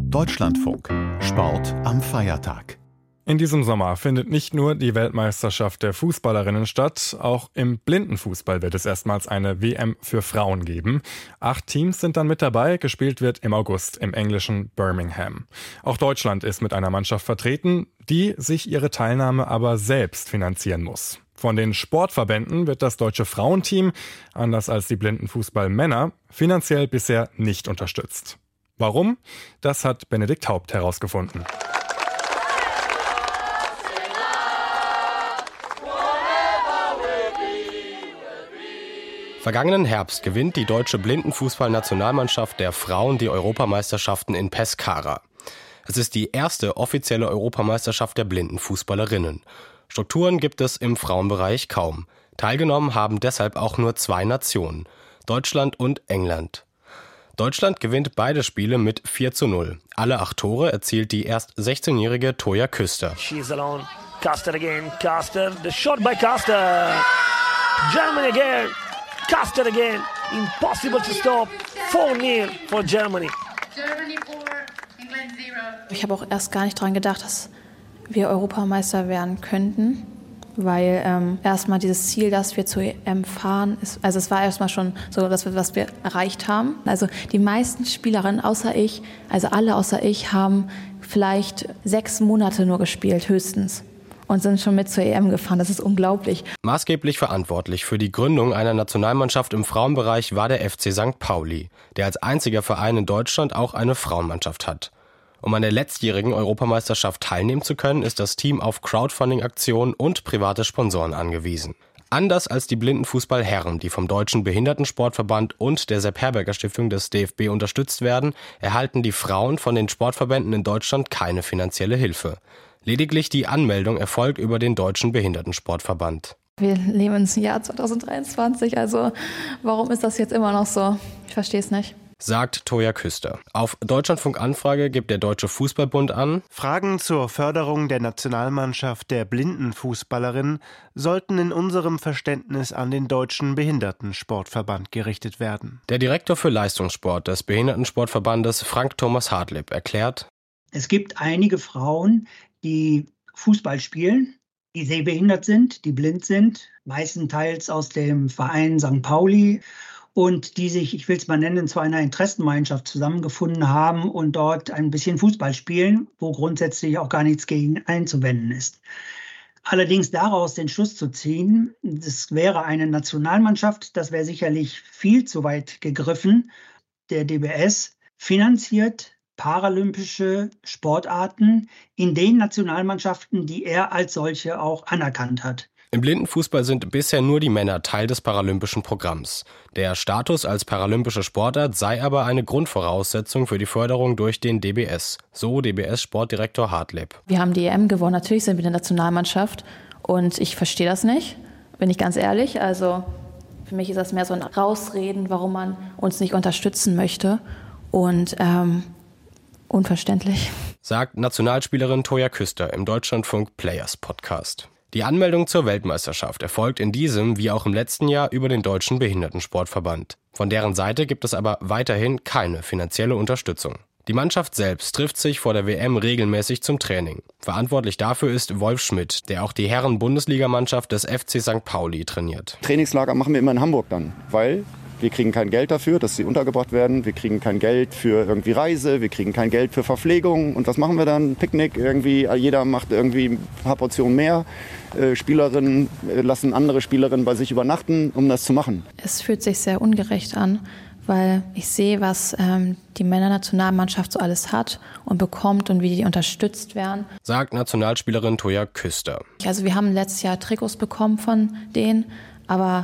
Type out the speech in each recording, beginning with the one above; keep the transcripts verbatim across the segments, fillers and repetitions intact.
Deutschlandfunk. Sport am Feiertag. In diesem Sommer findet nicht nur die Weltmeisterschaft der Fußballerinnen statt, auch im Blindenfußball wird es erstmals eine W M für Frauen geben. Acht Teams sind dann mit dabei, gespielt wird im August im englischen Birmingham. Auch Deutschland ist mit einer Mannschaft vertreten, die sich ihre Teilnahme aber selbst finanzieren muss. Von den Sportverbänden wird das deutsche Frauenteam, anders als die Blindenfußballmänner, finanziell bisher nicht unterstützt. Warum? Das hat Benedikt Haupt herausgefunden. Vergangenen Herbst gewinnt die deutsche Blindenfußballnationalmannschaft der Frauen die Europameisterschaften in Pescara. Es ist die erste offizielle Europameisterschaft der Blindenfußballerinnen. Strukturen gibt es im Frauenbereich kaum. Teilgenommen haben deshalb auch nur zwei Nationen, Deutschland und England. Deutschland gewinnt beide Spiele mit vier zu null. Alle acht Tore erzielt die erst sechzehnjährige Toja Küster. She's alone. Custer again. Custer. The shot by Custer. Germany again. Custer again. Impossible to stop. four nil for Germany. Germany four, England zero. Ich habe auch erst gar nicht dran gedacht, dass wir Europameister werden könnten, weil ähm, erstmal dieses Ziel, dass wir zur E M fahren, ist, also es war erstmal schon so, dass wir, was wir erreicht haben. Also die meisten Spielerinnen außer ich, also alle außer ich, haben vielleicht sechs Monate nur gespielt, höchstens. Und sind schon mit zur E M gefahren. Das ist unglaublich. Maßgeblich verantwortlich für die Gründung einer Nationalmannschaft im Frauenbereich war der F C Sankt Pauli, der als einziger Verein in Deutschland auch eine Frauenmannschaft hat. Um an der letztjährigen Europameisterschaft teilnehmen zu können, ist das Team auf Crowdfunding-Aktionen und private Sponsoren angewiesen. Anders als die Blindenfußballherren, die vom Deutschen Behindertensportverband und der Sepp-Herberger-Stiftung des D F B unterstützt werden, erhalten die Frauen von den Sportverbänden in Deutschland keine finanzielle Hilfe. Lediglich die Anmeldung erfolgt über den Deutschen Behindertensportverband. Wir leben ins Jahr zwanzig dreiundzwanzig, also warum ist das jetzt immer noch so? Ich verstehe es nicht. Sagt Toja Küster. Auf Deutschlandfunk Anfrage gibt der Deutsche Fußballbund an: Fragen zur Förderung der Nationalmannschaft der Blindenfußballerinnen sollten in unserem Verständnis an den Deutschen Behindertensportverband gerichtet werden. Der Direktor für Leistungssport des Behindertensportverbandes, Frank Thomas Hartlieb, erklärt: Es gibt einige Frauen, die Fußball spielen, die sehbehindert sind, die blind sind, meistenteils aus dem Verein Sankt Pauli, und die sich, ich will es mal nennen, zu einer Interessengemeinschaft zusammengefunden haben und dort ein bisschen Fußball spielen, wo grundsätzlich auch gar nichts gegen einzuwenden ist. Allerdings daraus den Schluss zu ziehen, das wäre eine Nationalmannschaft, das wäre sicherlich viel zu weit gegriffen. Der D B S finanziert paralympische Sportarten in den Nationalmannschaften, die er als solche auch anerkannt hat. Im Blindenfußball sind bisher nur die Männer Teil des paralympischen Programms. Der Status als paralympische Sportart sei aber eine Grundvoraussetzung für die Förderung durch den D B S, so D B S-Sportdirektor Hartlieb. Wir haben die E M gewonnen, natürlich sind wir eine Nationalmannschaft und ich verstehe das nicht, bin ich ganz ehrlich. Also für mich ist das mehr so ein Rausreden, warum man uns nicht unterstützen möchte, und ähm, unverständlich. Sagt Nationalspielerin Toja Küster im Deutschlandfunk Players Podcast. Die Anmeldung zur Weltmeisterschaft erfolgt in diesem wie auch im letzten Jahr über den Deutschen Behindertensportverband. Von deren Seite gibt es aber weiterhin keine finanzielle Unterstützung. Die Mannschaft selbst trifft sich vor der W M regelmäßig zum Training. Verantwortlich dafür ist Wolf Schmidt, der auch die Herren-Bundesligamannschaft des F C Sankt Pauli trainiert. Trainingslager machen wir immer in Hamburg dann, weil wir kriegen kein Geld dafür, dass sie untergebracht werden. Wir kriegen kein Geld für irgendwie Reise, wir kriegen kein Geld für Verpflegung. Und was machen wir dann? Picknick irgendwie, jeder macht irgendwie ein paar Portionen mehr. Äh, Spielerinnen äh, lassen andere Spielerinnen bei sich übernachten, um das zu machen. Es fühlt sich sehr ungerecht an, weil ich sehe, was ähm, die Männernationalmannschaft so alles hat und bekommt und wie die unterstützt werden. Sagt Nationalspielerin Toja Küster. Also wir haben letztes Jahr Trikots bekommen von denen, aber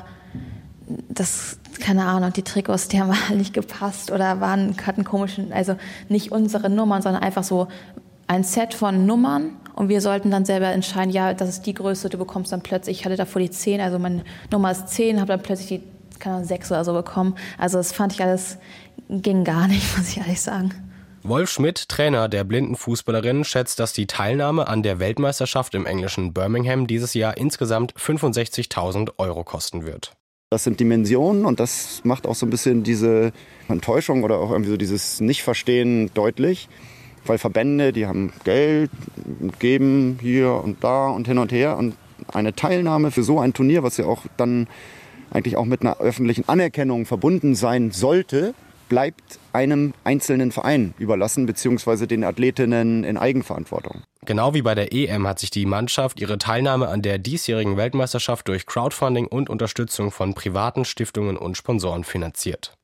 das, keine Ahnung, die Trikots, die haben halt nicht gepasst oder waren, hatten komischen, also nicht unsere Nummern, sondern einfach so ein Set von Nummern, und wir sollten dann selber entscheiden, ja, das ist die Größe, du bekommst dann plötzlich, ich hatte davor die zehn, also meine Nummer ist zehn, habe dann plötzlich die, keine Ahnung, sechs oder so bekommen. Also das fand ich alles, ging gar nicht, muss ich ehrlich sagen. Wolf Schmidt, Trainer der Blindenfußballerinnen, schätzt, dass die Teilnahme an der Weltmeisterschaft im englischen Birmingham dieses Jahr insgesamt fünfundsechzigtausend Euro kosten wird. Das sind Dimensionen, und das macht auch so ein bisschen diese Enttäuschung oder auch irgendwie so dieses Nichtverstehen deutlich. Weil Verbände, die haben Geld, geben hier und da und hin und her. Und eine Teilnahme für so ein Turnier, was ja auch dann eigentlich auch mit einer öffentlichen Anerkennung verbunden sein sollte, bleibt einem einzelnen Verein überlassen, beziehungsweise den Athletinnen in Eigenverantwortung. Genau wie bei der E M hat sich die Mannschaft ihre Teilnahme an der diesjährigen Weltmeisterschaft durch Crowdfunding und Unterstützung von privaten Stiftungen und Sponsoren finanziert.